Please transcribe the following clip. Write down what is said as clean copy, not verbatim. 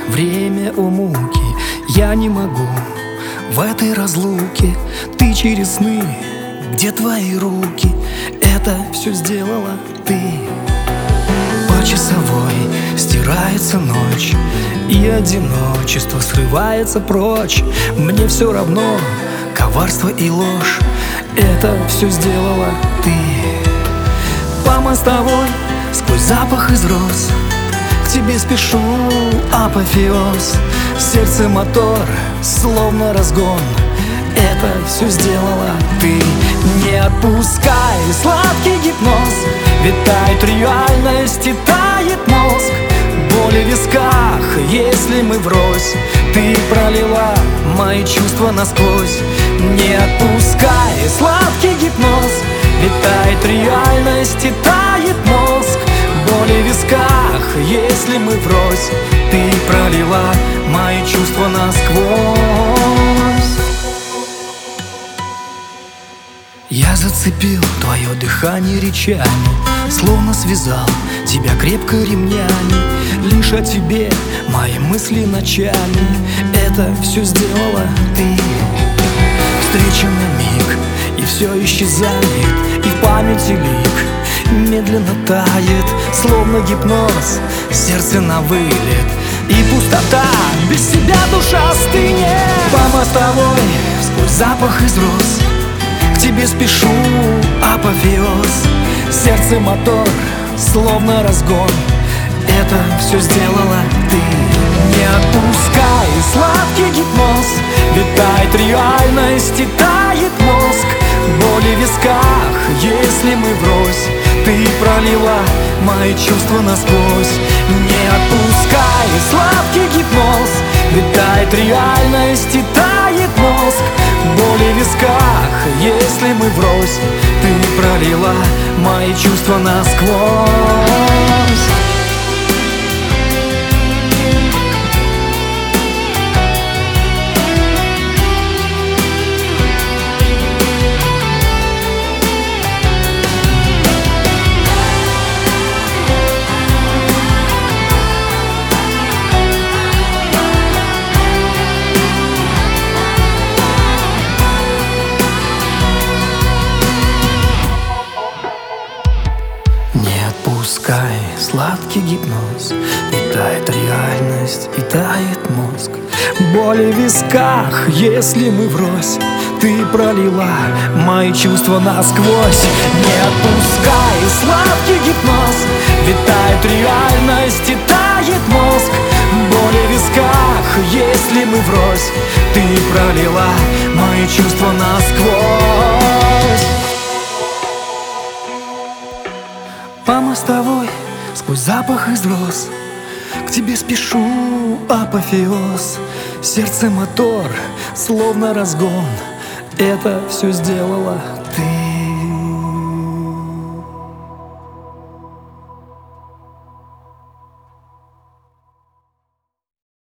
время у муки. Я не могу в этой разлуке. Ты через сны, где твои руки? Это все сделала ты. По часовой стирается ночь, и одиночество срывается прочь. Мне все равно, коварство и ложь. Это все сделала ты. По мостовой, сквозь запах из роз, к тебе спешу, апофеоз. Сердце мотор, словно разгон. Это все сделала ты. Не отпускай сладкий гипноз. Витает реальность и тает мозг. Боли в висках, если мы врозь. Ты пролила мои чувства насквозь. Не отпускай сладкий гипноз. Витает реальность и тает мозг. Боли в висках, если мы врозь. Ты пролила мои чувства насквозь. Я зацепил твое дыхание речами, словно связал тебя крепко ремнями. Лишь о тебе мои мысли ночами. Это все сделала ты. Встреча на миг, и все исчезает, и в памяти лик медленно тает, словно гипноз, сердце на вылет. И пустота, без тебя душа стынет. По мостовой, сквозь запах из роз, к тебе спешу, апофеоз. Сердце мотор, словно разгон. Это все сделала ты. Не отпускай сладкий гипноз. Витает реальность и тает мозг. Боли в висках, если мы врозь. Ты пролила мои чувства насквозь. Не отпускай сладкий гипноз. Витает реальность и тает мозг. Боли в висках, если мы врозь. Ты пролила мои чувства насквозь. Не отпускай сладкий гипноз. Витает реальность и тает мозг. Боли в висках, если мы врозь. Ты пролила мои чувства насквозь. Не отпускай сладкий гипноз. Витает реальность и тает мозг. Боли в висках, если мы врозь. Ты пролила мои чувства насквозь. По мостовой, сквозь запах из роз, к тебе спешу, апофеоз. Сердце мотор, словно разгон. Это все сделала ты.